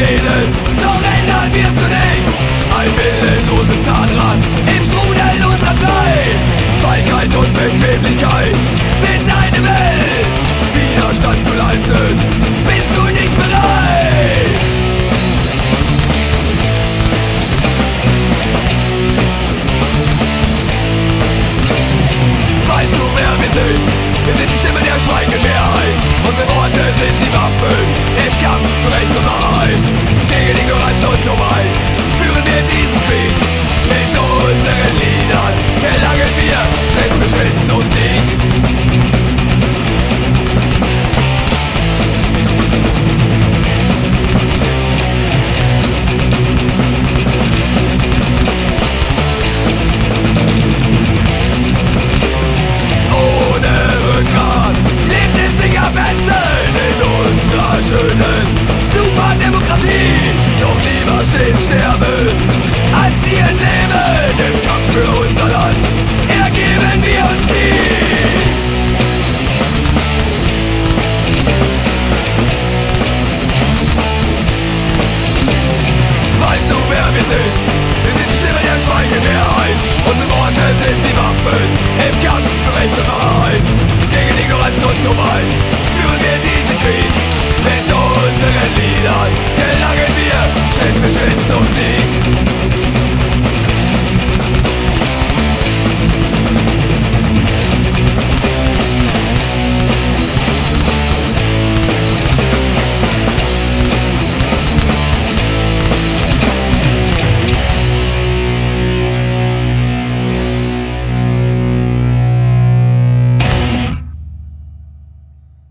redest, doch ändern wirst du nichts. Ein willenloses Zahnrad im Strudel unserer Zeit. Feigheit und Bequemlichkeit sind deine Welt. Widerstand zu leisten, bist du nicht bereit. Weißt du, wer wir sind? Wir sind die Stimme der schweigenden Mehrheit. Unsere Worte sind die Waffen im Kampf für Recht und Wahrheit. Gegen Ignoranz und Dummheit führen wir diesen Krieg. Mit unseren Liedern erlangen wir Schritt für Schritt zum Sieg. Schönen Superdemokratie, doch lieber stehen sterben, als fliehen leben. Im Kampf für unser Land ergeben wir uns nie. Weißt du, wer wir sind? Wir sind die Stimme der schweigenden Mehrheit. Unsere Worte sind die Waffen im Kampf für Recht und Wahrheit. Gegen Ignoranz und Dummheit führen wir diesen Krieg. Mit unseren Liedern